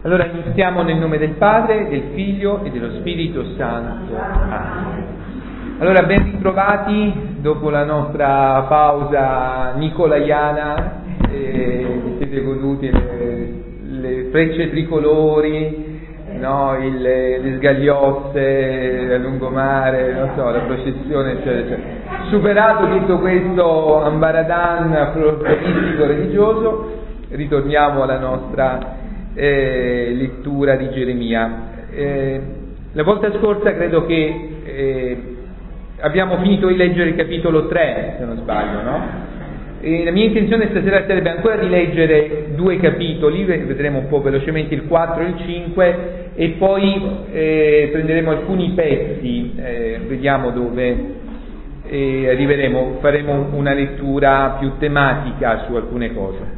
Allora iniziamo nel nome del Padre, del Figlio e dello Spirito Santo. Amen. Allora ben ritrovati dopo la nostra pausa nicolaiana, vi siete goduti le frecce tricolori, no? Le sgagliozze, a lungomare, non so, la processione, eccetera. Superato tutto questo ambaradan folcloristico religioso, ritorniamo alla nostra lettura di Geremia. La volta scorsa credo che abbiamo finito di leggere il capitolo 3, se non sbaglio, no? E la mia intenzione stasera sarebbe ancora di leggere 2 capitoli, vedremo un po' velocemente il 4 e il 5, e poi prenderemo alcuni pezzi, vediamo dove arriveremo, faremo una lettura più tematica su alcune cose.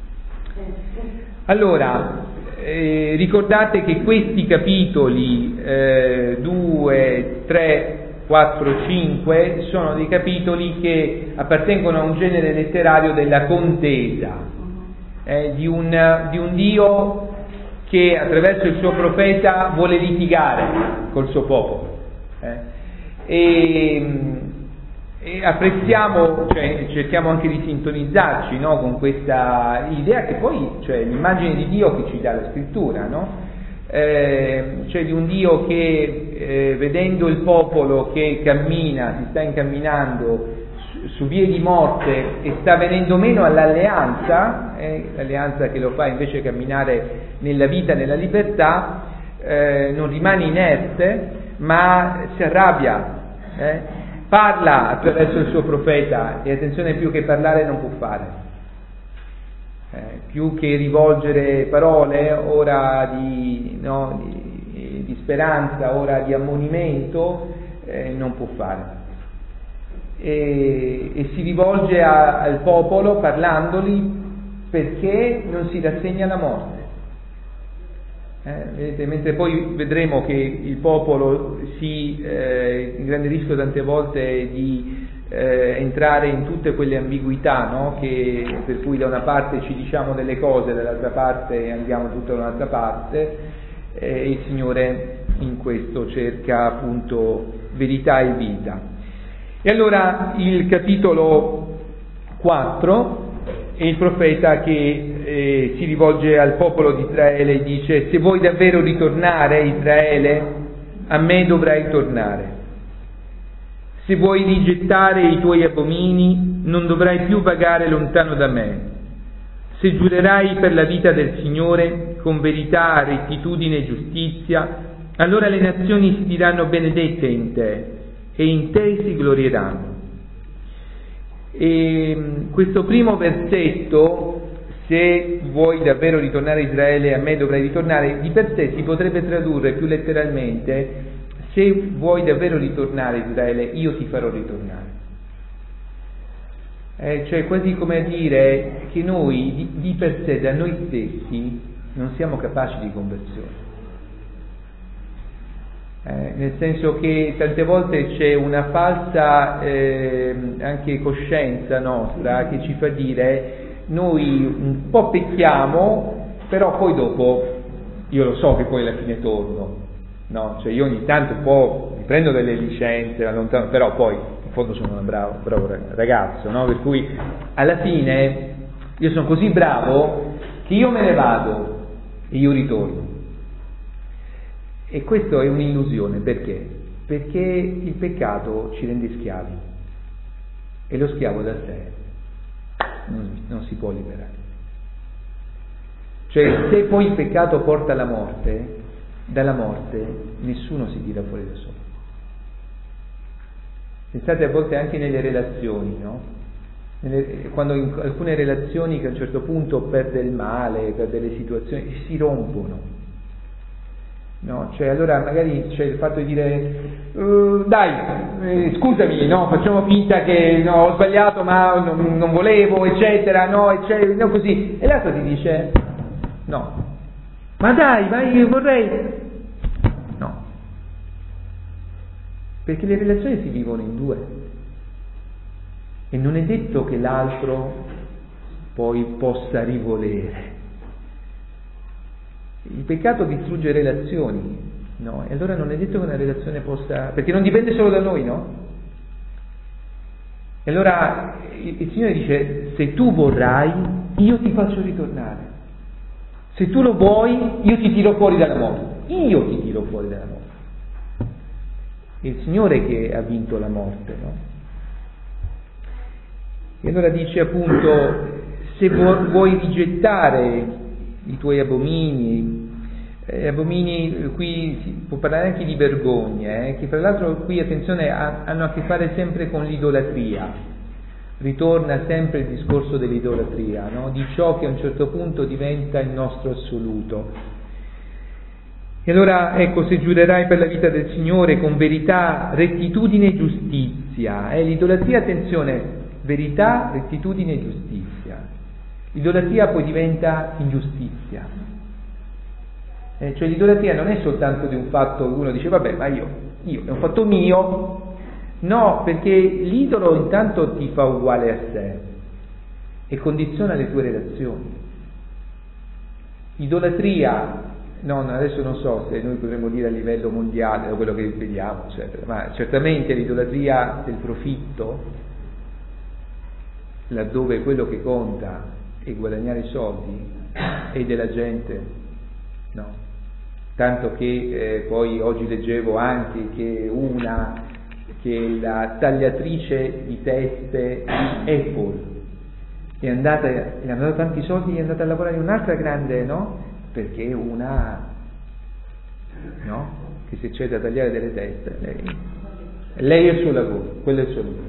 Allora, ricordate che questi capitoli 2, 3, 4, 5 sono dei capitoli che appartengono a un genere letterario della contesa, di un Dio che attraverso il suo profeta vuole litigare col suo popolo. E apprezziamo, cioè cerchiamo anche di sintonizzarci, no, con questa idea che poi, cioè l'immagine di Dio che ci dà la scrittura, no? Cioè di un Dio che vedendo il popolo che cammina, si sta incamminando su vie di morte e sta venendo meno all'alleanza, l'alleanza che lo fa invece camminare nella vita, nella libertà, non rimane inerte, ma si arrabbia, parla attraverso il suo profeta, e attenzione, più che parlare non può fare, più che rivolgere parole, ora di speranza, ora di ammonimento, non può fare, e si rivolge al popolo parlandoli perché non si rassegna alla morte. Vedete, mentre poi vedremo che il popolo si ingranderisce tante volte di entrare in tutte quelle ambiguità, no? Per cui da una parte ci diciamo delle cose, dall'altra parte andiamo tutta da un'altra parte, e il Signore in questo cerca appunto verità e vita. E allora il capitolo 4 è il profeta che si rivolge al popolo di Israele e dice: se vuoi davvero ritornare, Israele, a me dovrai tornare. Se vuoi rigettare i tuoi abomini, non dovrai più vagare lontano da me. Se giurerai per la vita del Signore con verità, rettitudine e giustizia, allora le nazioni si diranno benedette in te, e in te si glorieranno. E questo primo versetto, se vuoi davvero ritornare a Israele, a me dovrai ritornare, di per sé si potrebbe tradurre più letteralmente: se vuoi davvero ritornare a Israele, io ti farò ritornare. Cioè quasi come a dire che noi di per sé, da noi stessi, non siamo capaci di conversione. Nel senso che tante volte c'è una falsa anche coscienza nostra che ci fa dire: noi un po' pecchiamo, però poi dopo io lo so che poi alla fine torno, no? Cioè io ogni tanto un po' mi prendo delle licenze, però poi in fondo sono un bravo ragazzo, no? Per cui alla fine io sono così bravo che io me ne vado e io ritorno. E questo è un'illusione, perché? Perché il peccato ci rende schiavi, e lo schiavo da sé non si può liberare. Cioè, se poi il peccato porta alla morte, dalla morte nessuno si tira fuori da solo. Pensate a volte anche nelle relazioni, no? Quando in alcune relazioni che a un certo punto per del male, per delle situazioni si rompono. No, cioè allora magari c'è il fatto di dire dai, scusami, no, facciamo finta che no, ho sbagliato, ma non volevo, eccetera, no, eccetera, no, così, e l'altro ti dice no, ma dai, ma io vorrei, no, perché le relazioni si vivono in due, e non è detto che l'altro poi possa rivolere. Il peccato distrugge relazioni, no? E allora non è detto che una relazione possa... perché non dipende solo da noi, no? E allora il Signore dice: se tu vorrai, io ti faccio ritornare. Se tu lo vuoi, io ti tiro fuori dalla morte. Io ti tiro fuori dalla morte. È il Signore che ha vinto la morte, no? E allora dice appunto: se vuoi rigettare i tuoi abomini, qui si può parlare anche di vergogne, che tra l'altro qui, attenzione, hanno a che fare sempre con l'idolatria. Ritorna sempre il discorso dell'idolatria, no? Di ciò che a un certo punto diventa il nostro assoluto. E allora, ecco, se giurerai per la vita del Signore con verità, rettitudine e giustizia. L'idolatria, attenzione, verità, rettitudine e giustizia. L'idolatria poi diventa ingiustizia. Cioè l'idolatria non è soltanto di un fatto che uno dice: vabbè, ma io è un fatto mio. No, perché l'idolo intanto ti fa uguale a sé e condiziona le tue relazioni. Idolatria, adesso non so se noi potremmo dire a livello mondiale, da quello che vediamo, eccetera, ma certamente l'idolatria del profitto, laddove quello che conta è guadagnare i soldi, e della gente, no. Tanto che poi oggi leggevo anche che la tagliatrice di teste di Apple le hanno dato tanti soldi e è andata a lavorare in un'altra grande, no? Perché che si accede a tagliare delle teste, lei è il suo lavoro, quello è il suo lavoro.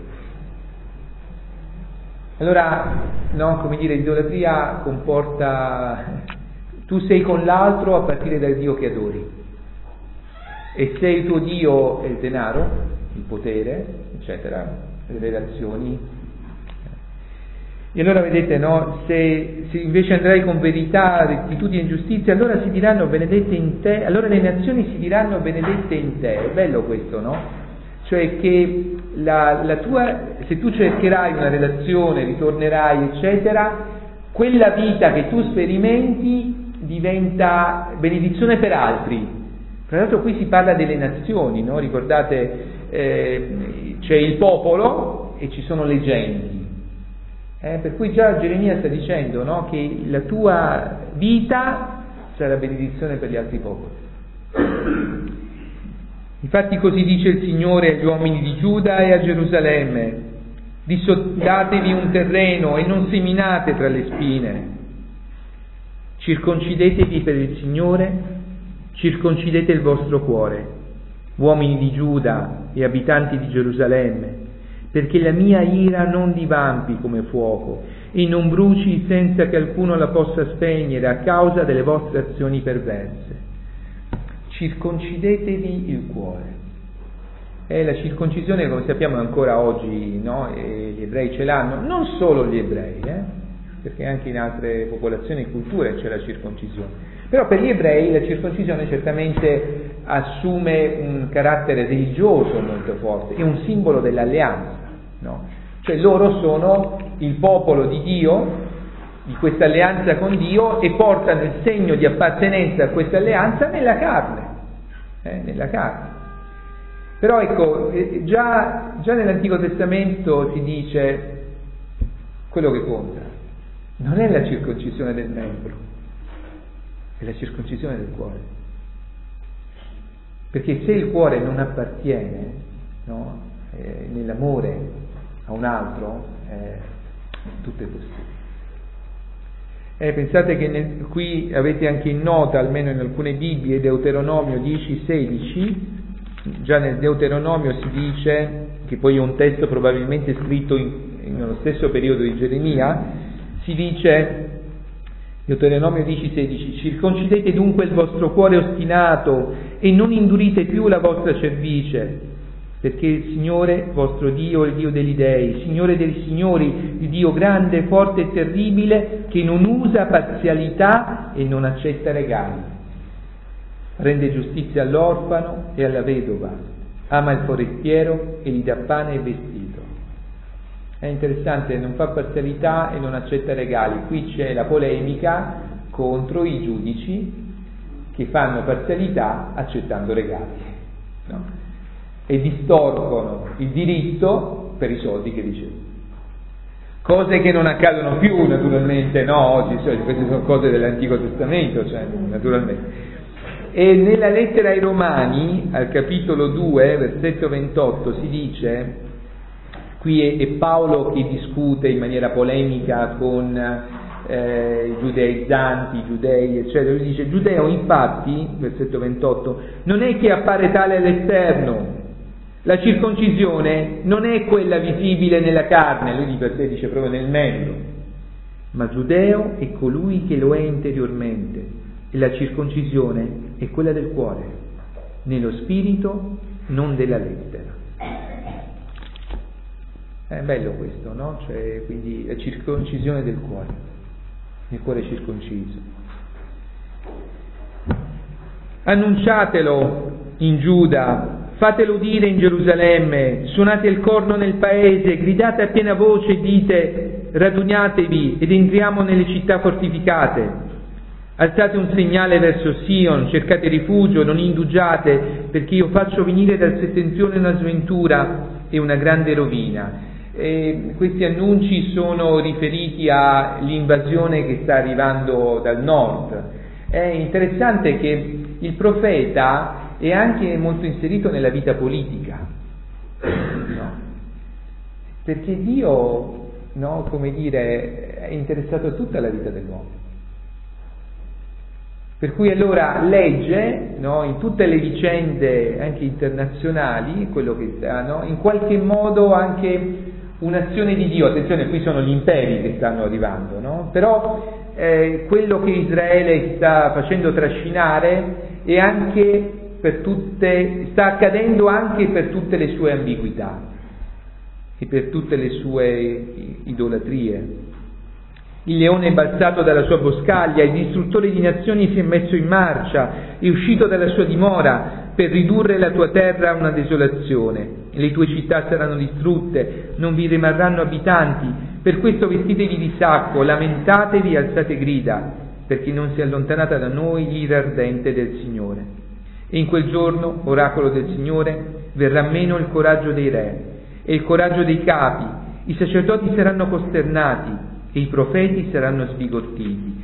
Allora, come dire, l'idolatria comporta: tu sei con l'altro a partire dal Dio che adori, e se il tuo Dio è il denaro, il potere, eccetera, le relazioni. E allora vedete, no? Se invece andrai con verità, rettitudine e giustizia, allora si diranno benedette in te, allora le nazioni si diranno benedette in te. È bello questo, no? Cioè che la tua, se tu cercherai una relazione, ritornerai, eccetera, quella vita che tu sperimenti diventa benedizione per altri. Tra l'altro qui si parla delle nazioni, no? Ricordate, c'è il popolo e ci sono le genti. Per cui già Geremia sta dicendo, no? Che la tua vita sarà benedizione per gli altri popoli. Infatti così dice il Signore agli uomini di Giuda e a Gerusalemme: dissodatevi un terreno e non seminate tra le spine. Circoncidetevi per il Signore, circoncidete il vostro cuore, uomini di Giuda e abitanti di Gerusalemme, perché la mia ira non divampi come fuoco e non bruci senza che alcuno la possa spegnere a causa delle vostre azioni perverse. Circoncidetevi il cuore. La circoncisione, come sappiamo, ancora oggi, no? Gli ebrei ce l'hanno, non solo gli ebrei, perché anche in altre popolazioni e culture c'è la circoncisione. Però per gli ebrei la circoncisione certamente assume un carattere religioso molto forte, è un simbolo dell'alleanza, no? Cioè loro sono il popolo di Dio, di questa alleanza con Dio, e portano il segno di appartenenza a questa alleanza nella carne, nella carne. Però ecco, già nell'Antico Testamento si dice quello che conta non è la circoncisione del membro, è la circoncisione del cuore. Perché se il cuore non appartiene, no, nell'amore a un altro, tutto è possibile. Pensate che qui avete anche in nota, almeno in alcune Bibbie, Deuteronomio 10:16, già nel Deuteronomio si dice, che poi è un testo probabilmente scritto nello stesso periodo di Geremia, si dice, Deuteronomio 10:16, circoncidete dunque il vostro cuore ostinato e non indurite più la vostra cervice, perché il Signore vostro Dio è il Dio degli dei, Signore dei signori, il Dio grande, forte e terribile, che non usa parzialità e non accetta regali. Rende giustizia all'orfano e alla vedova, ama il forestiero e gli dà pane e vestito. È interessante, non fa parzialità e non accetta regali. Qui c'è la polemica contro i giudici che fanno parzialità accettando regali, no? E distorcono il diritto per i soldi che ricevono. Cose che non accadono più, naturalmente, no? Oggi queste sono cose dell'Antico Testamento, cioè, naturalmente. E nella lettera ai Romani, al capitolo 2, versetto 28, si dice, qui è Paolo che discute in maniera polemica con i giudeizzanti, i giudei, eccetera. Lui dice: giudeo, infatti, versetto 28, non è che appare tale all'esterno, la circoncisione non è quella visibile nella carne, lui di per sé dice proprio nel membro, ma giudeo è colui che lo è interiormente, e la circoncisione è quella del cuore, nello spirito, non della lettera. È bello questo, no? Cioè, quindi la circoncisione del cuore, il cuore circonciso. Annunciatelo in Giuda, fatelo udire in Gerusalemme, suonate il corno nel paese, gridate a piena voce e dite: raduniatevi ed entriamo nelle città fortificate. Alzate un segnale verso Sion, cercate rifugio, non indugiate, perché io faccio venire dal settentrione una sventura e una grande rovina. E questi annunci sono riferiti all'invasione che sta arrivando dal nord. È interessante che il profeta è anche molto inserito nella vita politica, no? Perché Dio, no, come dire, è interessato a tutta la vita dell'uomo. Per cui allora legge, no, in tutte le vicende anche internazionali, quello che sta, no, in qualche modo anche un'azione di Dio. Attenzione, qui sono gli imperi che stanno arrivando, no? Però quello che Israele sta facendo trascinare è anche per tutte, sta accadendo anche per tutte le sue ambiguità e per tutte le sue idolatrie. Il leone è balzato dalla sua boscaglia, il distruttore di nazioni si è messo in marcia, è uscito dalla sua dimora per ridurre la tua terra a una desolazione. Le tue città saranno distrutte, non vi rimarranno abitanti, per questo vestitevi di sacco, lamentatevi e alzate grida, perché non si è allontanata da noi l'ira ardente del Signore. E in quel giorno, oracolo del Signore, verrà meno il coraggio dei re e il coraggio dei capi, i sacerdoti saranno costernati e i profeti saranno sbigottiti.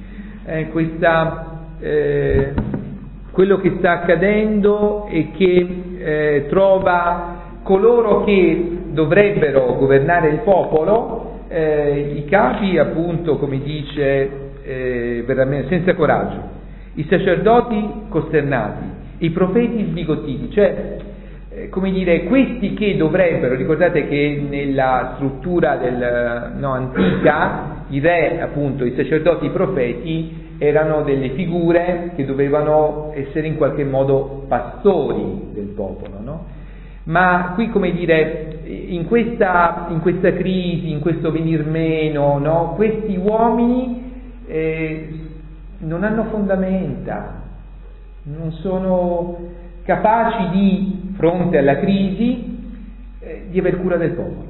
Quello che sta accadendo è che trova coloro che dovrebbero governare il popolo, i capi appunto, come dice, veramente senza coraggio, i sacerdoti costernati, i profeti sbigottiti, cioè come dire, questi che dovrebbero, ricordate che nella struttura antica i re, appunto, i sacerdoti, i profeti erano delle figure che dovevano essere in qualche modo pastori del popolo, no? Ma qui, come dire, in questa crisi, in questo venir meno, no? Questi uomini non hanno fondamenta, non sono capaci di, fronte alla crisi, di aver cura del popolo.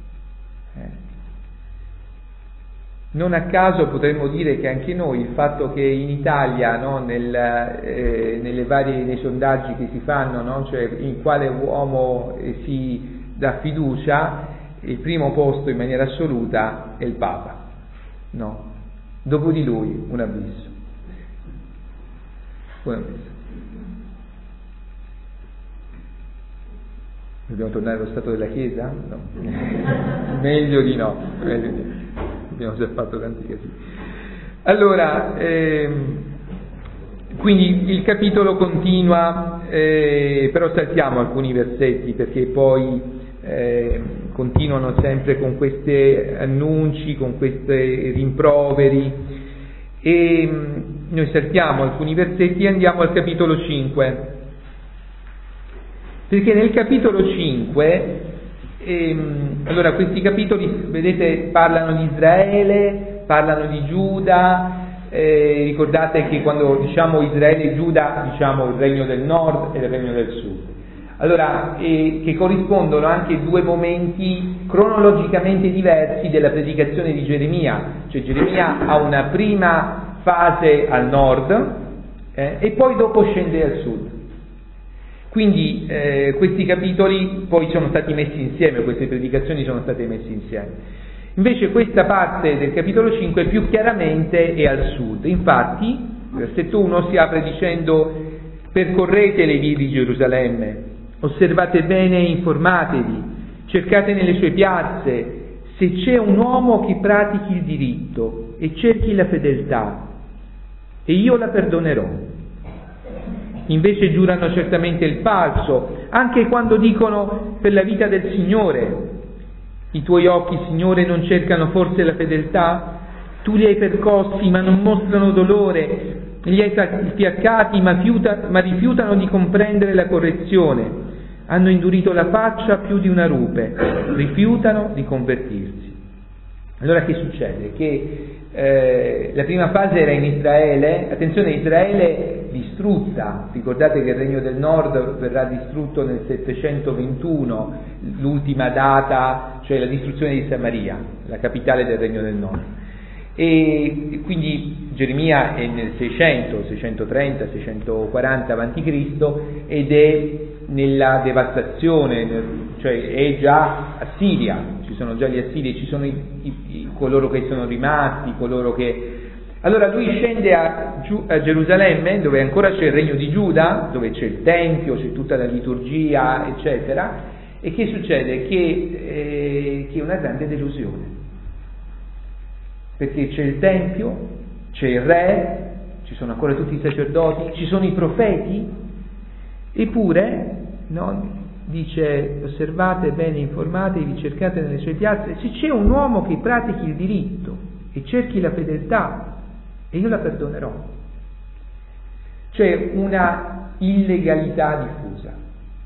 Non a caso potremmo dire che anche noi, il fatto che in Italia, no, nei sondaggi che si fanno, no, cioè in quale uomo si dà fiducia, il primo posto in maniera assoluta è il Papa, no? Dopo di lui un abisso. Dobbiamo tornare allo stato della Chiesa? No. Meglio di no. Abbiamo già fatto tanti casini. Allora, quindi il capitolo continua, però saltiamo alcuni versetti perché poi continuano sempre con questi annunci, con questi rimproveri, e noi saltiamo alcuni versetti e andiamo al capitolo 5. Perché nel capitolo 5, allora questi capitoli, vedete, parlano di Israele, parlano di Giuda, ricordate che quando diciamo Israele e Giuda diciamo il regno del nord e il regno del sud. Allora, che corrispondono anche a due momenti cronologicamente diversi della predicazione di Geremia. Cioè Geremia ha una prima fase al nord, e poi dopo scende al sud. Quindi questi capitoli poi sono stati messi insieme, queste predicazioni sono state messe insieme. Invece questa parte del capitolo 5 più chiaramente è al sud. Infatti, il versetto 1 si apre dicendo: percorrete le vie di Gerusalemme, osservate bene e informatevi, cercate nelle sue piazze se c'è un uomo che pratichi il diritto e cerchi la fedeltà, e io la perdonerò. Invece giurano certamente il falso, anche quando dicono: per la vita del Signore. I tuoi occhi, Signore, non cercano forse la fedeltà? Tu li hai percossi, ma non mostrano dolore, li hai fiaccati, ma rifiutano di comprendere la correzione. Hanno indurito la faccia più di una rupe, rifiutano di convertirsi. Allora che succede? Che la prima fase era in Israele, attenzione, Israele distrutta, ricordate che il Regno del Nord verrà distrutto nel 721, l'ultima data, cioè la distruzione di Samaria, la capitale del Regno del Nord. E quindi Geremia è nel 600, 630, 640 a.C. ed è nella devastazione, cioè è già Assiria, ci sono già gli Assiri, ci sono coloro che sono rimasti, coloro che... Allora lui scende a Gerusalemme, dove ancora c'è il regno di Giuda, dove c'è il Tempio, c'è tutta la liturgia, eccetera, e che succede? Che è una grande delusione, perché c'è il Tempio, c'è il Re, ci sono ancora tutti i sacerdoti, ci sono i profeti, eppure, no, dice: osservate bene, informatevi, cercate nelle sue piazze, se c'è un uomo che pratichi il diritto e cerchi la fedeltà, e io la perdonerò. C'è una illegalità diffusa.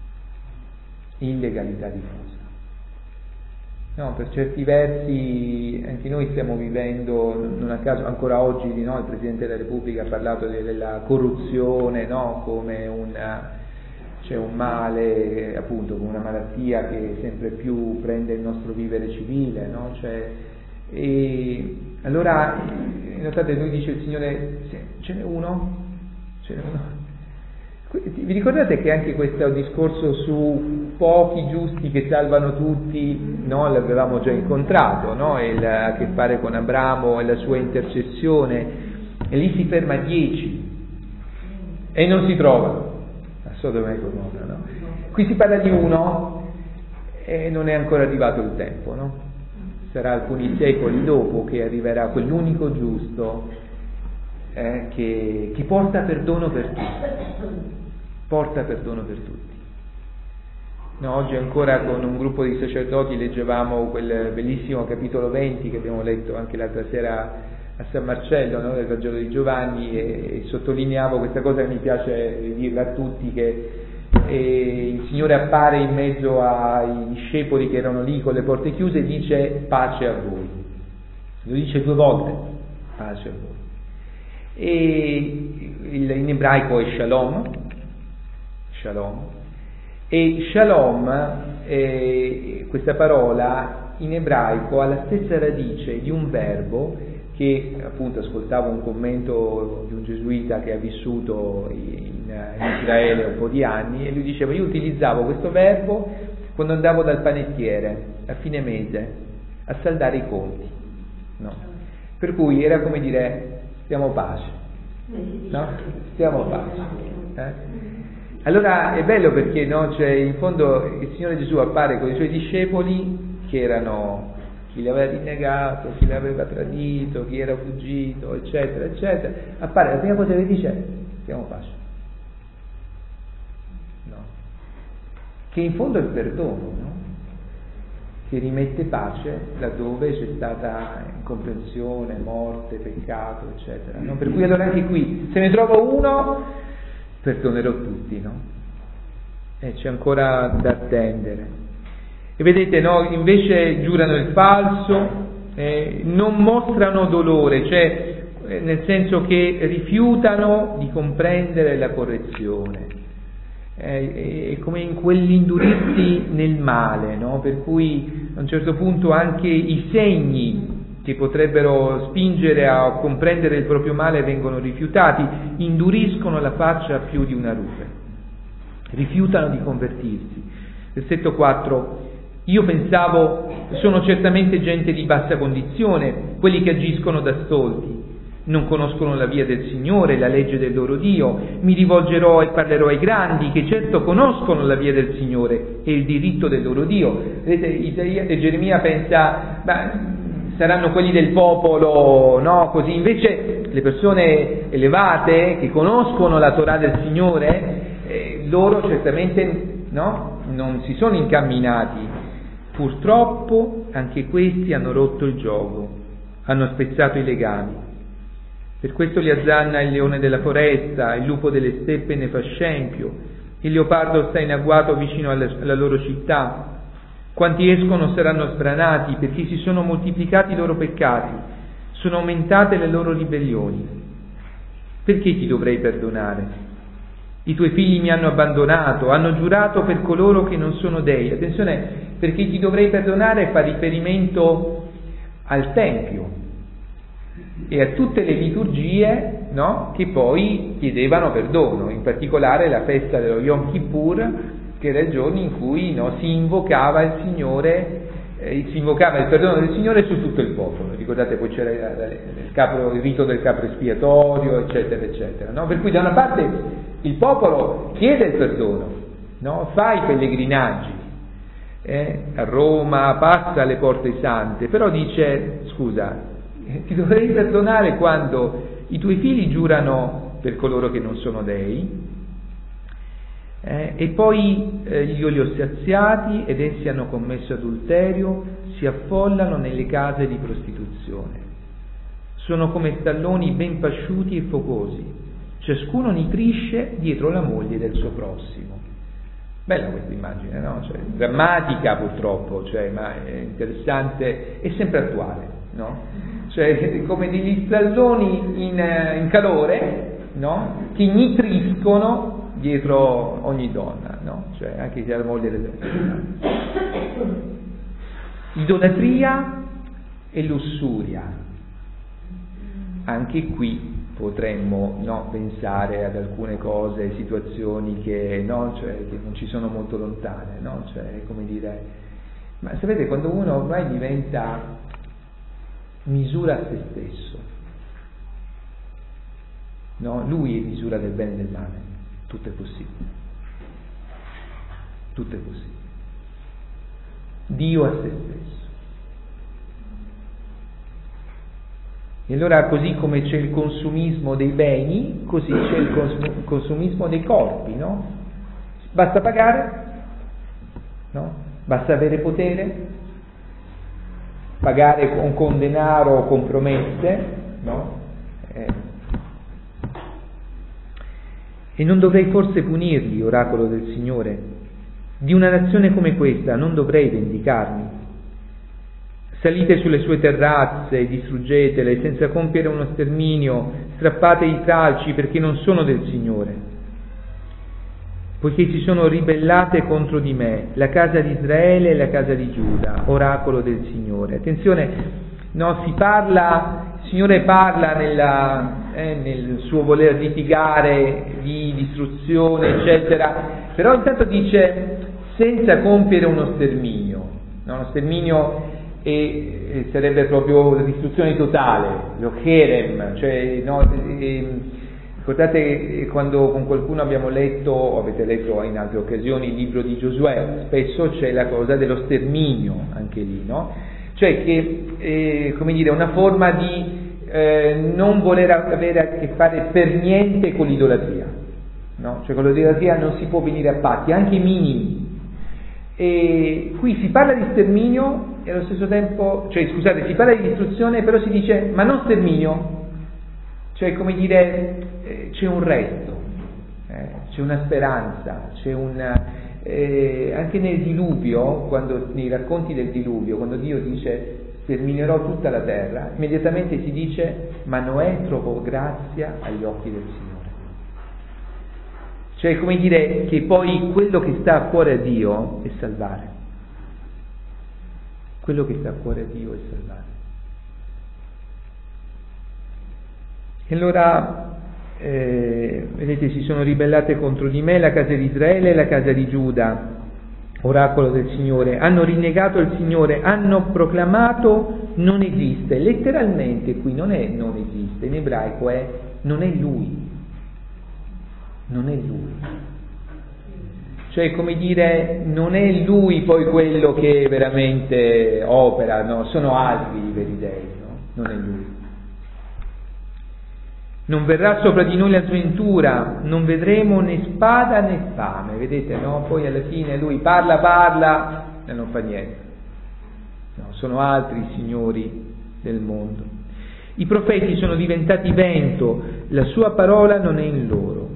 No, per certi versi anche noi stiamo vivendo, non a caso ancora oggi, no, il Presidente della Repubblica ha parlato della corruzione, no, come c'è un male, appunto, come una malattia che sempre più prende il nostro vivere civile, no? E allora, notate, lui dice il Signore: ce n'è uno? Vi ricordate che anche questo discorso su pochi giusti che salvano tutti, no? L'avevamo già incontrato, no? E ha a che fare con Abramo e la sua intercessione, e lì si ferma a 10 e non si trova a Sodoma e Gomorra, no? Qui si parla di uno e non è ancora arrivato il tempo, no? Sarà alcuni secoli dopo che arriverà quell'unico giusto che porta perdono per tutti. No, oggi ancora con un gruppo di sacerdoti leggevamo quel bellissimo capitolo 20 che abbiamo letto anche l'altra sera a San Marcello, no, del Vangelo di Giovanni, e sottolineavo questa cosa che mi piace dirla a tutti, che il Signore appare in mezzo ai discepoli che erano lì con le porte chiuse e dice: pace a voi. Lo dice 2 volte, pace a voi. E in ebraico è shalom, e shalom, questa parola in ebraico ha la stessa radice di un verbo che, appunto, ascoltavo un commento di un gesuita che ha vissuto in Israele un po' di anni, e lui diceva: io utilizzavo questo verbo quando andavo dal panettiere a fine mese a saldare i conti, no? Per cui era come dire: stiamo pace, no? Stiamo pace. Allora è bello perché, no, cioè, in fondo il Signore Gesù appare con i suoi discepoli che erano chi l'aveva rinnegato, chi l'aveva tradito, chi era fuggito, eccetera, eccetera. Appare, la prima cosa che dice: stiamo pace. No. Che in fondo è il perdono, no? Che rimette pace laddove c'è stata incomprensione, morte, peccato, eccetera, no? Per cui allora anche qui, se ne trovo uno, perdonerò tutti, no? E c'è ancora da attendere. E vedete, no? Invece giurano il falso, non mostrano dolore, cioè nel senso che rifiutano di comprendere la correzione. È come in quell'indurirsi nel male, no? Per cui a un certo punto anche i segni che potrebbero spingere a comprendere il proprio male vengono rifiutati, induriscono la faccia più di una rupe, rifiutano di convertirsi. Versetto 4: io pensavo, sono certamente gente di bassa condizione, quelli che agiscono da stolti, non conoscono la via del Signore, la legge del loro Dio. Mi rivolgerò e parlerò ai grandi, che certo conoscono la via del Signore e il diritto del loro Dio. Vedete, Geremia pensa, saranno quelli del popolo, no? Così invece le persone elevate che conoscono la Torah del Signore, loro certamente no? Non si sono incamminati. Purtroppo anche questi hanno rotto il gioco, hanno spezzato i legami. Per questo li azzanna il leone della foresta, il lupo delle steppe ne fa scempio, il leopardo sta in agguato vicino alla loro città. Quanti escono saranno sbranati, perché si sono moltiplicati i loro peccati, sono aumentate le loro ribellioni. Perché ti dovrei perdonare? I tuoi figli mi hanno abbandonato, hanno giurato per coloro che non sono dei. Attenzione, perché ti dovrei perdonare fa riferimento al Tempio e a tutte le liturgie, no? Che poi chiedevano perdono, in particolare la festa dello Yom Kippur, che era il giorno in cui si invocava il Signore, si invocava il perdono del Signore su tutto il popolo. Ricordate, poi c'era il rito del capro espiatorio, eccetera, eccetera. No? Per cui da una parte il popolo chiede il perdono, no? Fa i pellegrinaggi a Roma, passa alle porte sante, però dice, scusa, ti dovrei perdonare quando i tuoi figli giurano per coloro che non sono dei, e poi io li ho saziati ed essi hanno commesso adulterio, si affollano nelle case di prostituzione. Sono come stalloni ben pasciuti e focosi, ciascuno nitrisce dietro la moglie del suo prossimo. Bella questa immagine, no? Cioè, drammatica purtroppo, ma è interessante e sempre attuale, no? Cioè, come degli stalloni in calore, no? Che nitriscono dietro ogni donna, no? Cioè, anche se la moglie delle idolatria e lussuria. Anche qui potremmo pensare ad alcune cose, situazioni che, che non ci sono molto lontane, no? Cioè, come dire, ma sapete, quando uno ormai diventa misura a se stesso, no? Lui è misura del bene e del male, tutto è possibile, tutto è possibile. Dio a se stesso. E allora, così come c'è il consumismo dei beni, così c'è il consumismo dei corpi, no? Basta pagare, no? Basta avere potere, pagare con denaro o con promesse, no? E non dovrei forse punirli, oracolo del Signore? Di una nazione come questa non dovrei vendicarmi? Salite sulle sue terrazze, distruggetele, senza compiere uno sterminio, strappate i tralci perché non sono del Signore. Poiché si sono ribellate contro di me, la casa di Israele e la casa di Giuda, oracolo del Signore. Attenzione, si parla, il Signore parla nel suo voler litigare di distruzione, eccetera, però intanto dice senza compiere uno sterminio, uno sterminio e sarebbe proprio distruzione totale, lo cherem, ricordate quando con qualcuno abbiamo letto, o avete letto in altre occasioni, il libro di Giosuè, spesso c'è la cosa dello sterminio anche lì, no? Cioè che, come dire, una forma di non voler avere a che fare per niente con l'idolatria, no? Cioè con l'idolatria non si può venire a patti, anche i minimi. E qui si parla di sterminio e allo stesso tempo, si parla di distruzione, però si dice ma non sterminio, cioè come dire c'è un resto, c'è una speranza, c'è anche nel diluvio, nei racconti del diluvio, quando Dio dice sterminerò tutta la terra, immediatamente si dice ma Noè trovò grazia agli occhi del Signore. Cioè, come dire, che poi quello che sta a cuore a Dio è salvare. Quello che sta a cuore a Dio è salvare. E allora vedete, si sono ribellate contro di me la casa di Israele e la casa di Giuda, oracolo del Signore, hanno rinnegato il Signore, hanno proclamato non esiste. Letteralmente qui non è non esiste, in ebraico è non è Lui, non è Lui. Cioè, come dire, non è Lui poi quello che veramente opera, no? Sono altri i veri dei, no? Non è Lui. Non verrà sopra di noi la sventura, non vedremo né spada né fame, vedete, no? Poi alla fine lui parla e non fa niente. No, sono altri i signori del mondo. I profeti sono diventati vento, la sua parola non è in loro.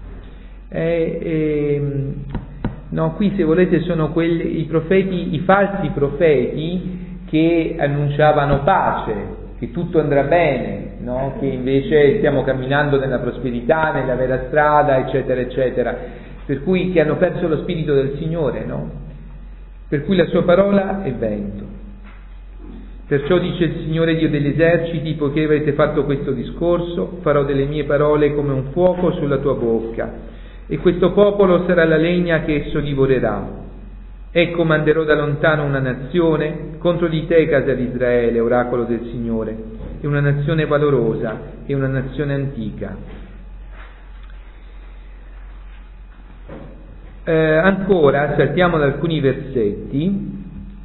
No, qui se volete sono quelli, i profeti, i falsi profeti che annunciavano pace, che tutto andrà bene, no? Che invece stiamo camminando nella prosperità, nella vera strada, eccetera, eccetera. Per cui che hanno perso lo spirito del Signore, no? Per cui la sua parola è vento. Perciò dice il Signore Dio degli eserciti, poiché avete fatto questo discorso, farò delle mie parole come un fuoco sulla tua bocca, e questo popolo sarà la legna che esso divorerà. Ecco, manderò da lontano una nazione contro di te, casa di Israele, oracolo del Signore, è una nazione valorosa, è una nazione antica. Ancora, saltiamo da alcuni versetti,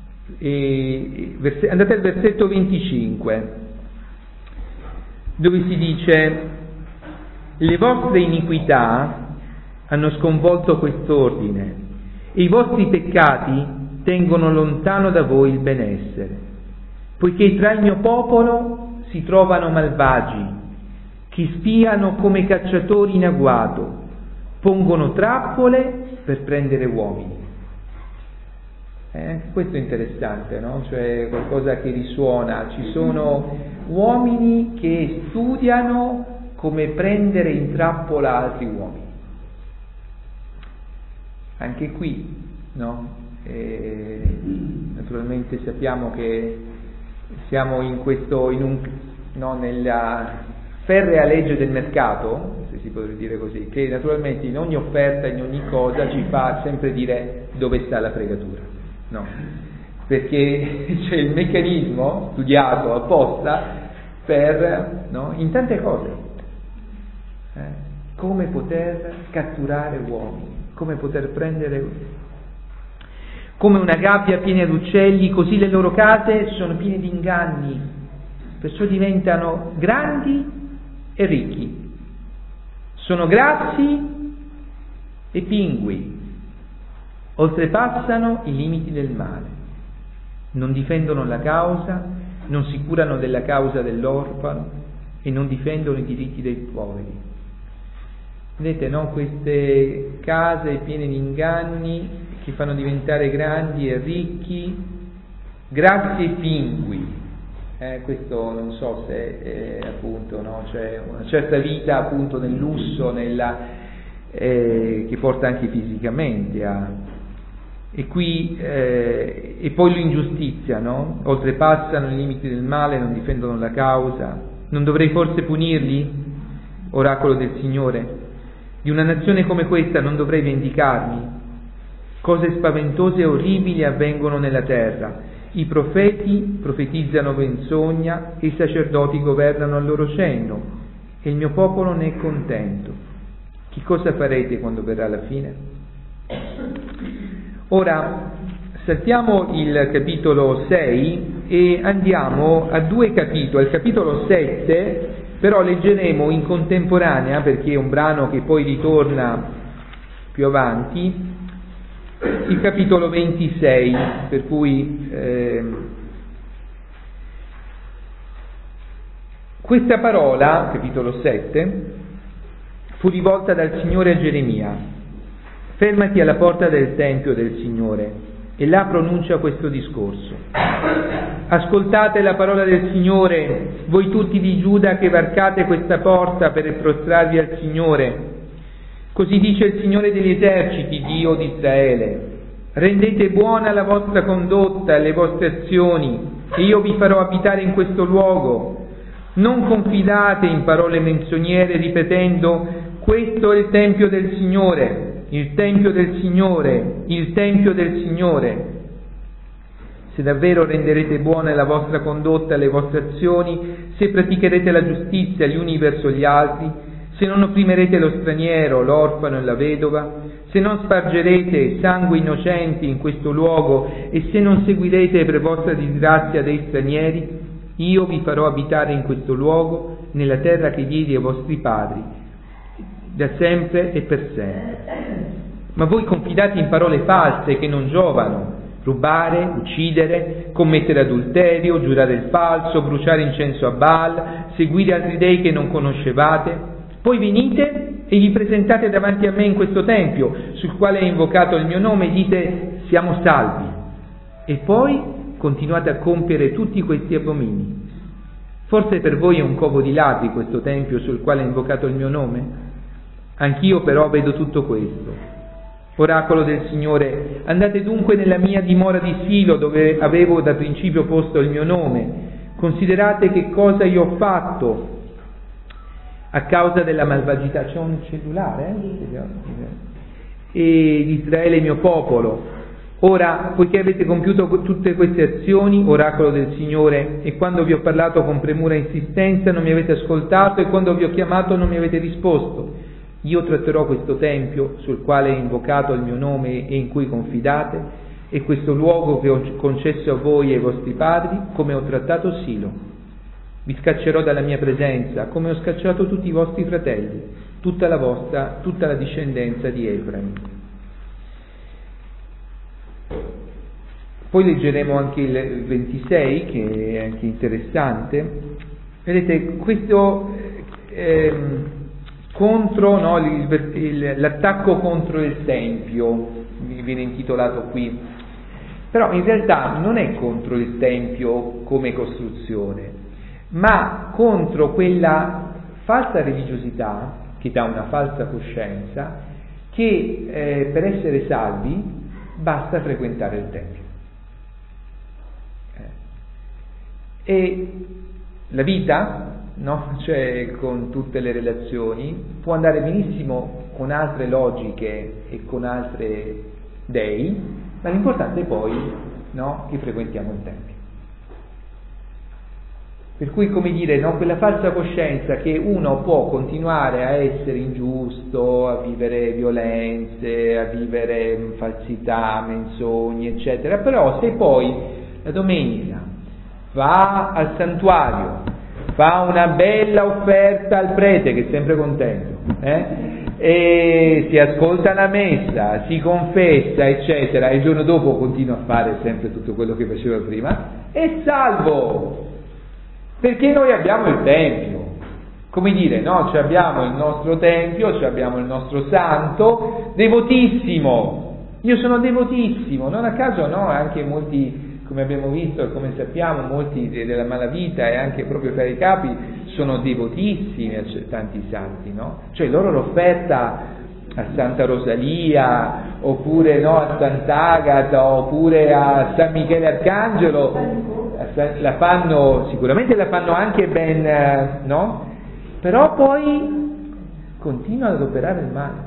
andate al versetto 25, dove si dice: le vostre iniquità hanno sconvolto quest'ordine, e i vostri peccati tengono lontano da voi il benessere, poiché tra il mio popolo si trovano malvagi, che spiano come cacciatori in agguato, pongono trappole per prendere uomini. Questo è interessante, no? Cioè qualcosa che risuona. Ci sono uomini che studiano come prendere in trappola altri uomini. Anche qui, no? Naturalmente sappiamo che siamo nella ferrea legge del mercato, se si può dire così, che naturalmente in ogni offerta, in ogni cosa ci fa sempre dire dove sta la fregatura, no? Perché c'è il meccanismo studiato apposta per, no? In tante cose, come poter catturare uomini, come poter prendere, come una gabbia piena di uccelli, così le loro case sono piene di inganni, perciò diventano grandi e ricchi, sono grassi e pingui, oltrepassano i limiti del male, non difendono la causa, non si curano della causa dell'orfano e non difendono i diritti dei poveri. Vedete, no? Queste case piene di inganni che fanno diventare grandi e ricchi, grassi e pingui. Questo non so se appunto, no? C'è una certa vita appunto nel lusso, che porta anche fisicamente e qui e poi l'ingiustizia, no? Oltrepassano i limiti del male, non difendono la causa. Non dovrei forse punirli, oracolo del Signore? Di una nazione come questa non dovrei vendicarmi? Cose spaventose e orribili avvengono nella terra. I profeti profetizzano menzogna e i sacerdoti governano al loro cenno e il mio popolo ne è contento. Che cosa farete quando verrà la fine? Ora saltiamo il capitolo 6 e andiamo a due capitoli, al capitolo 7. Però leggeremo in contemporanea, perché è un brano che poi ritorna più avanti, il capitolo 26, per cui questa parola, capitolo 7, fu rivolta dal Signore a Geremia: fermati alla porta del Tempio del Signore, e là pronuncia questo discorso. Ascoltate la parola del Signore, voi tutti di Giuda che varcate questa porta per prostrarvi al Signore. Così dice il Signore degli eserciti, Dio di Israele: rendete buona la vostra condotta e le vostre azioni, e io vi farò abitare in questo luogo. Non confidate in parole menzognere ripetendo: questo è il Tempio del Signore, il Tempio del Signore, il Tempio del Signore. Se davvero renderete buona la vostra condotta e le vostre azioni, se praticherete la giustizia gli uni verso gli altri, se non opprimerete lo straniero, l'orfano e la vedova, se non spargerete sangue innocenti in questo luogo e se non seguirete per vostra disgrazia dei stranieri, io vi farò abitare in questo luogo, nella terra che diedi ai vostri padri, da sempre e per sempre. Ma voi confidate in parole false che non giovano: rubare, uccidere, commettere adulterio, giurare il falso, bruciare incenso a Baal, seguire altri dei che non conoscevate. Poi venite e vi presentate davanti a me in questo tempio, sul quale è invocato il mio nome, e dite: siamo salvi. E poi continuate a compiere tutti questi abomini. Forse per voi è un covo di ladri questo tempio sul quale è invocato il mio nome? Anch'io però vedo tutto questo. Oracolo del Signore, andate dunque nella mia dimora di Silo, dove avevo da principio posto il mio nome. Considerate che cosa io ho fatto a causa della malvagità. C'è un cellulare? E di Israele mio popolo. Ora, poiché avete compiuto tutte queste azioni, oracolo del Signore, e quando vi ho parlato con premura e insistenza non mi avete ascoltato, e quando vi ho chiamato non mi avete risposto, io tratterò questo tempio sul quale è invocato il mio nome e in cui confidate, e questo luogo che ho concesso a voi e ai vostri padri, come ho trattato Silo. Vi scaccerò dalla mia presenza, come ho scacciato tutti i vostri fratelli, tutta la discendenza di Efraim. Poi leggeremo anche il 26, che è anche interessante. Vedete, questo contro, no, l'attacco contro il Tempio viene intitolato qui, però in realtà non è contro il Tempio come costruzione, ma contro quella falsa religiosità che dà una falsa coscienza che per essere salvi basta frequentare il Tempio. E la vita, no? Cioè con tutte le relazioni, può andare benissimo con altre logiche e con altri dei, ma l'importante è poi, no, che frequentiamo il Tempio. Per cui, come dire, no, quella falsa coscienza che uno può continuare a essere ingiusto, a vivere violenze, a vivere falsità, menzogne, eccetera, però se poi la domenica va al santuario, fa una bella offerta al prete che è sempre contento, e si ascolta la messa, si confessa, eccetera, e il giorno dopo continua a fare sempre tutto quello che faceva prima, è salvo, perché noi abbiamo il Tempio. Come dire, no? Cioè abbiamo il nostro Tempio, cioè abbiamo il nostro santo, devotissimo. Io sono devotissimo, non a caso, no? Anche molti, come abbiamo visto e come sappiamo, molti della malavita e anche proprio tra i capi sono devotissimi a tanti santi, no? Cioè loro l'offerta a Santa Rosalia, oppure no, a Sant'Agata, oppure a San Michele Arcangelo, la fanno, sicuramente la fanno anche ben, no? Però poi continuano ad operare il male.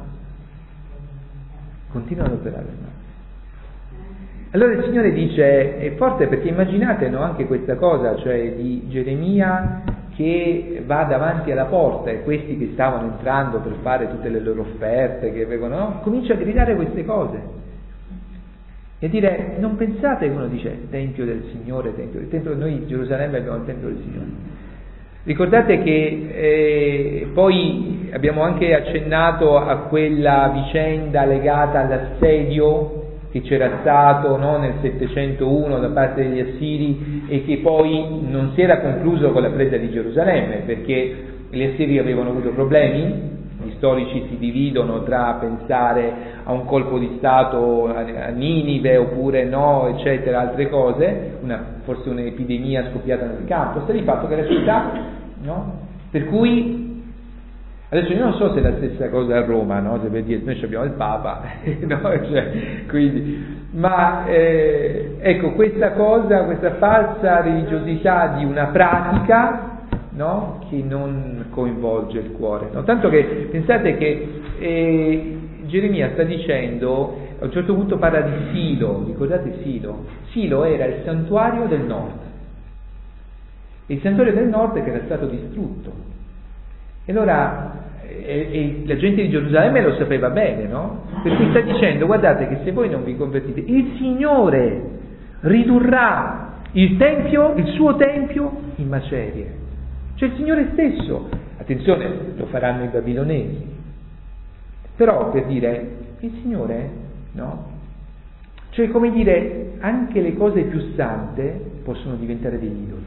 Allora il Signore dice, è forte perché immaginate, no, anche questa cosa, cioè di Geremia che va davanti alla porta e questi che stavano entrando per fare tutte le loro offerte, che avevano, no, comincia a gridare queste cose e a dire, non pensate che uno dice Tempio del Signore, il Tempio, noi Gerusalemme abbiamo il Tempio del Signore. Ricordate che poi abbiamo anche accennato a quella vicenda legata all'assedio che c'era stato, no, nel 701 da parte degli Assiri e che poi non si era concluso con la presa di Gerusalemme, perché gli Assiri avevano avuto problemi. Gli storici si dividono tra pensare a un colpo di stato a Ninive oppure no, eccetera, altre cose, forse un'epidemia scoppiata nel campo. Sta di fatto che la città, no? Per cui adesso io non so se è la stessa cosa a Roma, no? Se per dire, noi abbiamo il Papa, no? Cioè, quindi, ma ecco, questa cosa, questa falsa religiosità di una pratica no? Che non coinvolge il cuore, no? Tanto che pensate che Geremia sta dicendo, a un certo punto parla di Silo, ricordate Silo? Silo era il santuario del nord, il santuario del nord che era stato distrutto, e allora la gente di Gerusalemme lo sapeva bene, no? Perché sta dicendo, guardate che se voi non vi convertite, il Signore ridurrà il tempio, il suo tempio, in macerie. Cioè il Signore stesso, attenzione, lo faranno i babilonesi, però per dire, il Signore, no? Cioè come dire, anche le cose più sante possono diventare degli idoli.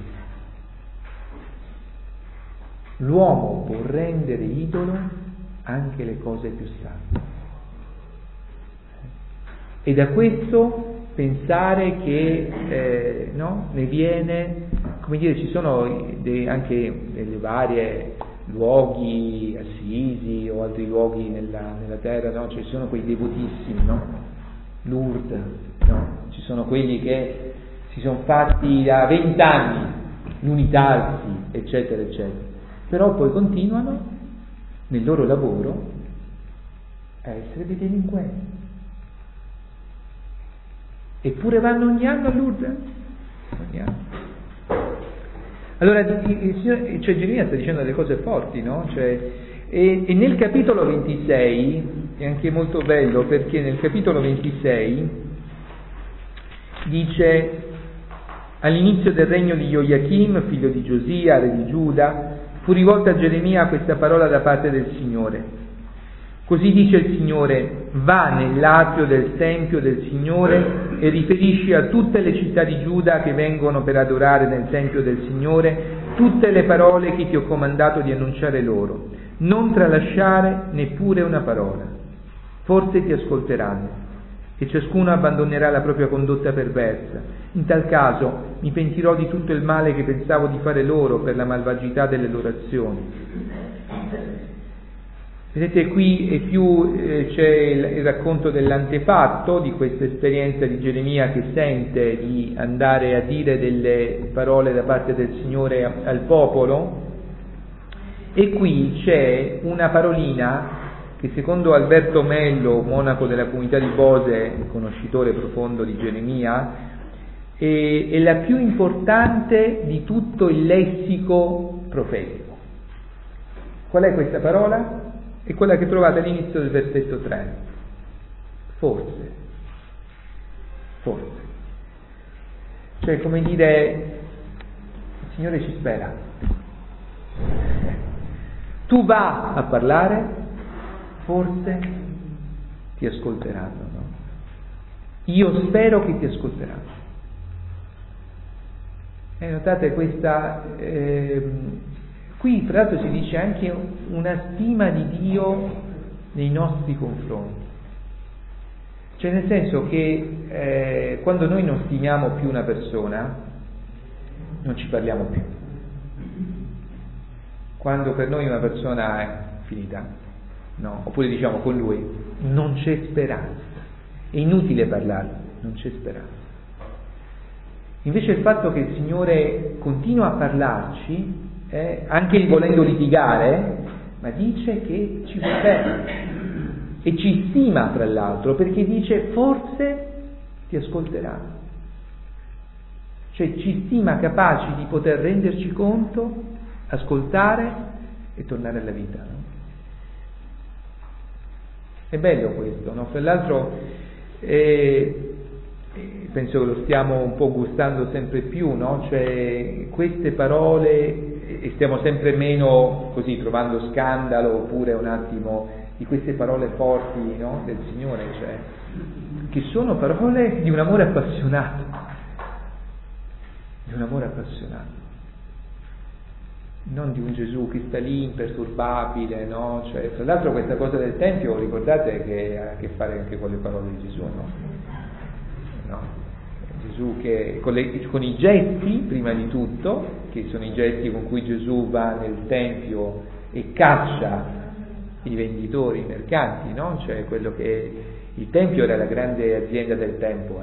L'uomo può rendere idolo anche le cose più sante. E da questo pensare che no, ne viene, come dire, ci sono anche delle varie luoghi, Assisi o altri luoghi nella terra, no? Ci sono quei devotissimi, no? Lourdes, no? Ci sono quelli che si sono fatti da 20 anni l'unitarsi, eccetera, eccetera. Però poi continuano nel loro lavoro a essere dei delinquenti. Eppure vanno ogni anno a Lourdes. Ogni anno. Allora, Geremia sta dicendo delle cose forti, no? E nel capitolo 26, è anche molto bello, perché nel capitolo 26 dice, all'inizio del regno di Joachim, figlio di Giosia, re di Giuda, fu rivolta a Geremia questa parola da parte del Signore. Così dice il Signore: va nell'atrio del Tempio del Signore e riferisci a tutte le città di Giuda che vengono per adorare nel Tempio del Signore tutte le parole che ti ho comandato di annunciare loro. Non tralasciare neppure una parola. Forse ti ascolteranno e ciascuno abbandonerà la propria condotta perversa. In tal caso mi pentirò di tutto il male che pensavo di fare loro per la malvagità delle loro azioni. Vedete, qui è più c'è il racconto dell'antefatto, di questa esperienza di Geremia che sente di andare a dire delle parole da parte del Signore al popolo, e qui c'è una parolina che secondo Alberto Mello, monaco della comunità di Bose, conoscitore profondo di Geremia, è la più importante di tutto il lessico profetico. Qual è questa parola? È quella che trovate all'inizio del versetto 3. Forse. Cioè, come dire, il Signore ci spera. Tu va a parlare, forse ti ascolteranno, no? Io spero che ti ascolteranno. E notate questa... Qui, tra l'altro, si dice anche una stima di Dio nei nostri confronti. Cioè, nel senso che quando noi non stimiamo più una persona, non ci parliamo più. Quando per noi una persona è finita, no? Oppure diciamo con lui, non c'è speranza. È inutile parlare, non c'è speranza. Invece il fatto che il Signore continua a parlarci, anche volendo litigare, ma dice che ci vuole bene e ci stima, tra l'altro, perché dice forse ti ascolteranno, cioè ci stima capaci di poter renderci conto, ascoltare e tornare alla vita, no? È bello questo, no? Tra l'altro penso che lo stiamo un po' gustando sempre più, no? Cioè queste parole, e stiamo sempre meno così trovando scandalo oppure un attimo di queste parole forti, no? Del Signore, cioè che sono parole di un amore appassionato, non di un Gesù che sta lì imperturbabile, no? Cioè, tra l'altro questa cosa del Tempio, ricordate che ha a che fare anche con le parole di Gesù, no? Gesù che con i gesti, prima di tutto, che sono i gesti con cui Gesù va nel Tempio e caccia i venditori, i mercanti, no? Cioè quello che il Tempio era la grande azienda del tempo,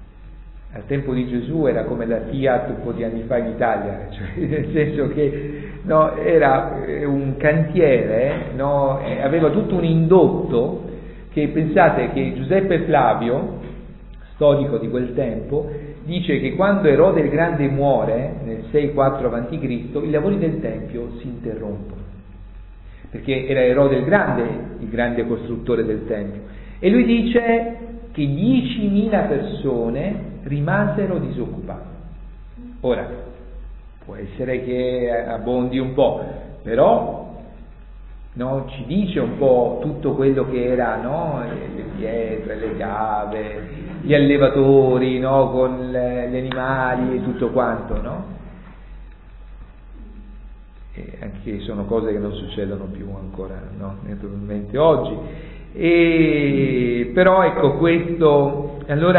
Al tempo di Gesù era come la Fiat un po' di anni fa in Italia, cioè nel senso che no, era un cantiere, no, aveva tutto un indotto che, pensate che Giuseppe Flavio, storico di quel tempo, dice che quando Erode il Grande muore, nel 6-4 a.C., i lavori del Tempio si interrompono, perché era Erode il grande costruttore del Tempio, e lui dice che 10.000 persone rimasero disoccupate. Ora, può essere che abbondi un po', però no, ci dice un po' tutto quello che era, no, le pietre, le cave, gli allevatori, no, con gli animali e tutto quanto, no? E anche sono cose che non succedono più ancora, no, naturalmente oggi. Però ecco questo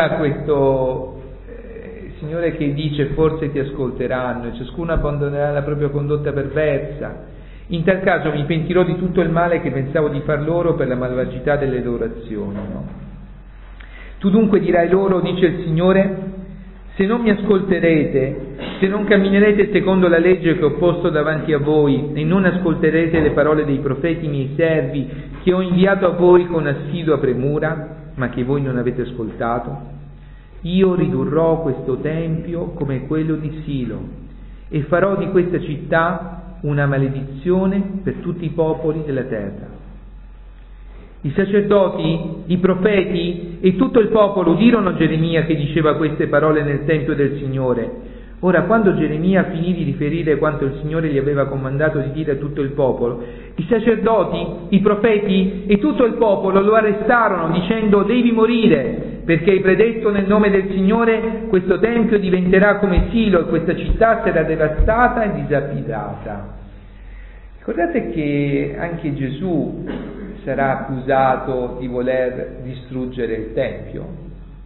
Signore che dice forse ti ascolteranno e ciascuno abbandonerà la propria condotta perversa. In tal caso mi pentirò di tutto il male che pensavo di far loro per la malvagità delle loro azioni. No? Tu dunque dirai loro, dice il Signore, se non mi ascolterete, se non camminerete secondo la legge che ho posto davanti a voi e non ascolterete le parole dei profeti miei servi che ho inviato a voi con assidua premura, ma che voi non avete ascoltato, io ridurrò questo tempio come quello di Silo e farò di questa città una maledizione per tutti i popoli della terra. I sacerdoti, i profeti e tutto il popolo udirono Geremia che diceva queste parole nel tempio del Signore. Ora, quando Geremia finì di riferire quanto il Signore gli aveva comandato di dire a tutto il popolo, i sacerdoti, i profeti e tutto il popolo lo arrestarono dicendo: devi morire, perché hai predetto nel nome del Signore questo tempio diventerà come Silo e questa città sarà devastata e disabitata. Ricordate che anche Gesù sarà accusato di voler distruggere il Tempio?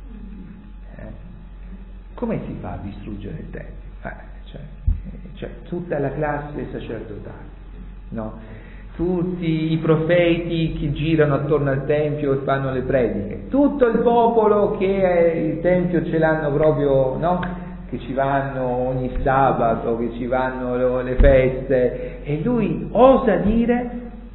Come si fa a distruggere il Tempio? Cioè tutta la classe sacerdotale, no? Tutti i profeti che girano attorno al Tempio e fanno le prediche, tutto il popolo che il Tempio ce l'hanno proprio, no? Che ci vanno ogni sabato, che ci vanno le feste, e lui osa dire,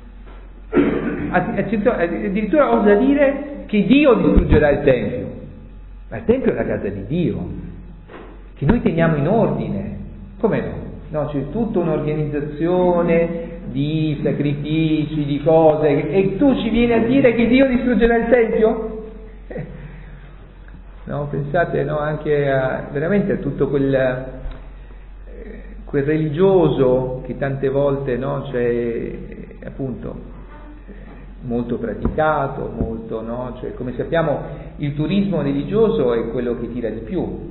addirittura osa dire che Dio distruggerà il Tempio. Ma il Tempio è la casa di Dio, che noi teniamo in ordine. Come no? No, c'è tutta un'organizzazione di sacrifici, di cose, e tu ci vieni a dire che Dio distruggerà il Tempio? No, pensate, no, anche veramente a tutto quel religioso che tante volte, no, c'è appunto molto praticato, molto, no, cioè, come sappiamo il turismo religioso è quello che tira di più,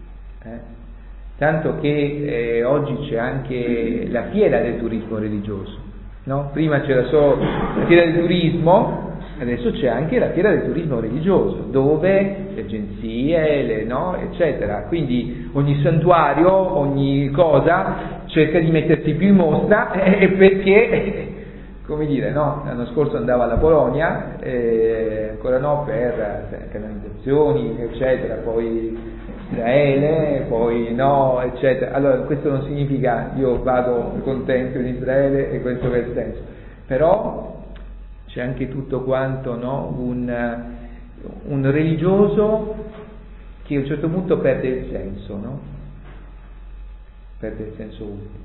tanto che oggi c'è anche la fiera del turismo religioso, no? Prima c'era solo la fiera del turismo, adesso c'è anche la fiera del turismo religioso, dove le agenzie, no, eccetera, quindi ogni santuario, ogni cosa cerca di mettersi più in mostra, perché, come dire, no, l'anno scorso andava alla Polonia, ancora no, per canalizzazioni, eccetera, poi Israele, poi no, eccetera. Allora questo non significa io vado contento in Israele e questo è il senso, però c'è anche tutto quanto, no, un religioso che a un certo punto perde il senso, no? Perde il senso utile.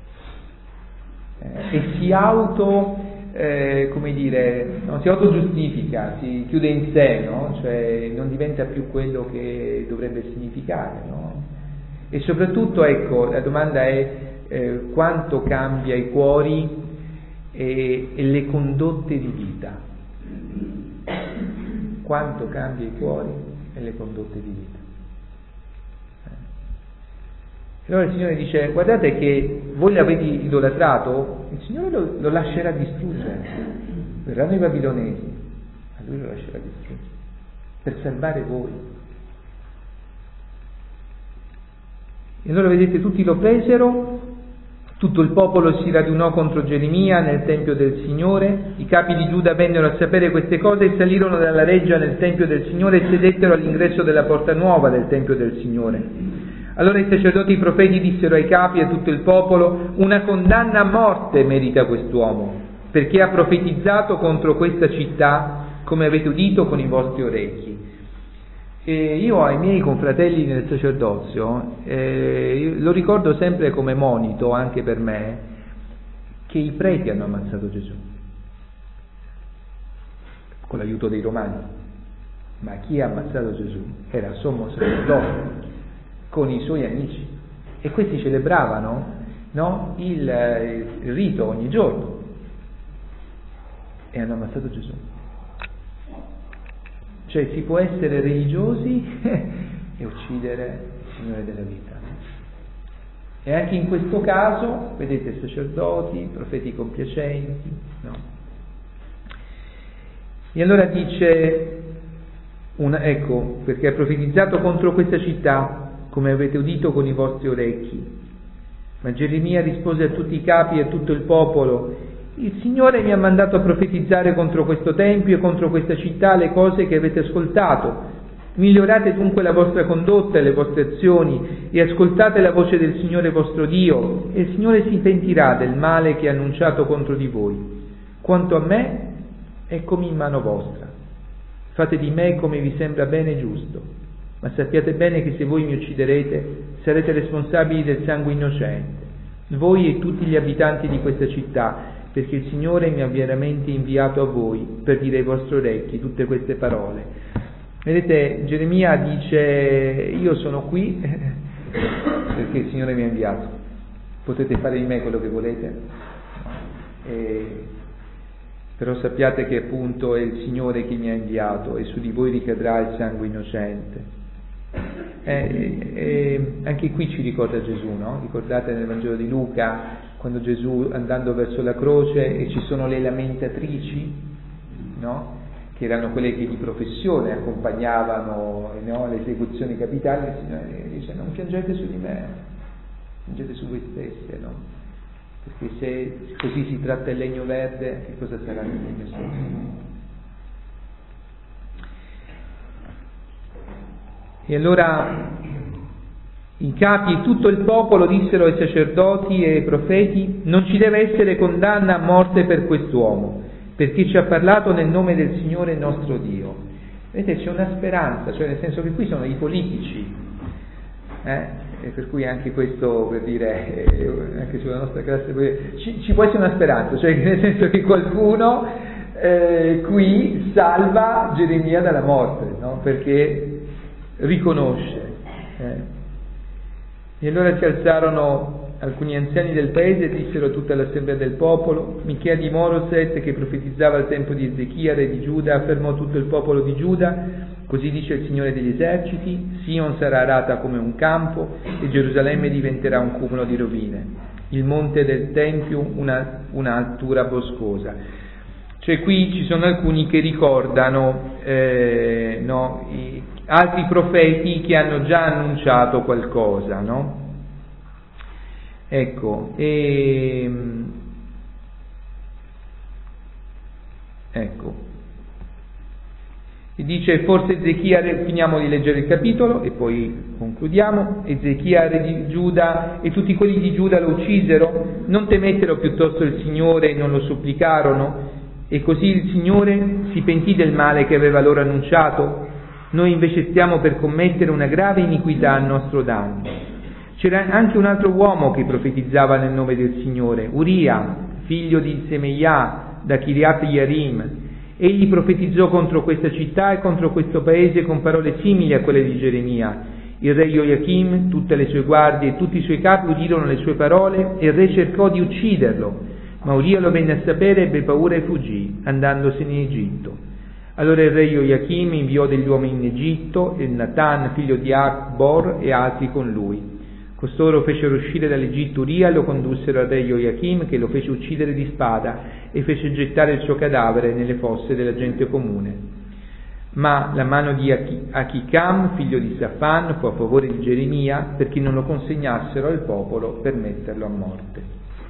E si come dire, no, si autogiustifica, si chiude in sé, no? Cioè non diventa più quello che dovrebbe significare, no? E soprattutto, ecco, la domanda è quanto cambia i cuori e le condotte di vita. Quanto cambia i cuori e le condotte di vita. Allora il Signore dice: guardate che voi l'avete idolatrato, il Signore lo lascerà distruggere. Verranno i babilonesi, ma Lui lo lascerà distruggere per salvare voi. E allora vedete, tutti lo presero, tutto il popolo si radunò contro Geremia nel Tempio del Signore, i capi di Giuda vennero a sapere queste cose e salirono dalla reggia nel Tempio del Signore e sedettero all'ingresso della porta nuova del Tempio del Signore. Allora i sacerdoti e i profeti dissero ai capi e a tutto il popolo: una condanna a morte merita quest'uomo, perché ha profetizzato contro questa città, come avete udito con i vostri orecchi. E io ai miei confratelli nel sacerdozio lo ricordo sempre come monito, anche per me, che i preti hanno ammazzato Gesù con l'aiuto dei romani, ma chi ha ammazzato Gesù era il sommo sacerdote con i suoi amici, e questi celebravano, no, il rito ogni giorno, e hanno ammazzato Gesù. Cioè si può essere religiosi e uccidere il Signore della vita. E anche in questo caso, vedete, sacerdoti, profeti compiacenti, no? E allora dice, ecco, perché ha profetizzato contro questa città, come avete udito con i vostri orecchi. Ma Geremia rispose a tutti i capi e a tutto il popolo: il Signore mi ha mandato a profetizzare contro questo tempio e contro questa città le cose che avete ascoltato. Migliorate dunque la vostra condotta e le vostre azioni e ascoltate la voce del Signore vostro Dio, e il Signore si pentirà del male che ha annunciato contro di voi. Quanto a me, eccomi in mano vostra. Fate di me come vi sembra bene e giusto. Ma sappiate bene che se voi mi ucciderete, sarete responsabili del sangue innocente, voi e tutti gli abitanti di questa città, perché il Signore mi ha veramente inviato a voi per dire ai vostri orecchi tutte queste parole. Vedete, Geremia dice: io sono qui perché il Signore mi ha inviato, potete fare di me quello che volete, però sappiate che appunto è il Signore che mi ha inviato e su di voi ricadrà il sangue innocente. Anche qui ci ricorda Gesù, no? Ricordate nel Vangelo di Luca, quando Gesù, andando verso la croce, e ci sono le lamentatrici, no? Che erano quelle che di professione accompagnavano, no, le esecuzioni capitali, il Signore dice: non piangete su di me, piangete su voi stesse, no? Perché se così si tratta il legno verde, che cosa sarà il legno sotto? E allora i capi e tutto il popolo dissero ai sacerdoti e ai profeti: non ci deve essere condanna a morte per quest'uomo, perché ci ha parlato nel nome del Signore nostro Dio. Vedete, c'è una speranza, cioè nel senso che qui sono i politici, e per cui anche questo, per dire, anche sulla nostra classe ci può essere una speranza, cioè nel senso che qualcuno qui salva Geremia dalla morte, no? Perché riconosce. E allora si alzarono alcuni anziani del paese e dissero a tutta l'assemblea del popolo: Michea di Moroset, che profetizzava al tempo di Ezechia, re di Giuda, affermò tutto il popolo di Giuda: così dice il Signore degli eserciti, Sion sarà arata come un campo e Gerusalemme diventerà un cumulo di rovine, il monte del Tempio un'altura boscosa. Cioè qui ci sono alcuni che ricordano altri profeti che hanno già annunciato qualcosa, no? Ecco, e dice forse Ezechia, finiamo di leggere il capitolo e poi concludiamo. Ezechia, re di Giuda, e tutti quelli di Giuda lo uccisero, non temettero piuttosto il Signore e non lo supplicarono, e così il Signore si pentì del male che aveva loro annunciato. Noi invece stiamo per commettere una grave iniquità a nostro danno. C'era anche un altro uomo che profetizzava nel nome del Signore, Uria, figlio di Semeiah, da Kiriat Yarim. Egli profetizzò contro questa città e contro questo paese con parole simili a quelle di Geremia. Il re Joachim, tutte le sue guardie e tutti i suoi capi udirono le sue parole e il re cercò di ucciderlo, ma Uria lo venne a sapere, ebbe paura e fuggì, andandosene in Egitto. Allora il re Joachim inviò degli uomini in Egitto, e Natan, figlio di Akbor, e altri con lui. Costoro fecero uscire dall'Egitto Uria e lo condussero al re Joachim, che lo fece uccidere di spada e fece gettare il suo cadavere nelle fosse della gente comune. Ma la mano di Achicam, figlio di Safan, fu a favore di Geremia perché non lo consegnassero al popolo per metterlo a morte.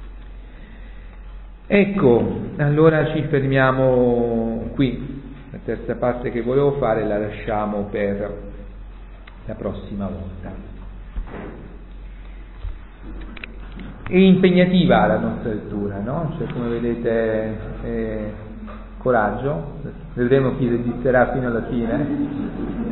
Ecco, allora ci fermiamo qui. La terza parte che volevo fare la lasciamo per la prossima volta. È impegnativa la nostra lettura, no? Cioè, come vedete, coraggio, vedremo chi resisterà fino alla fine.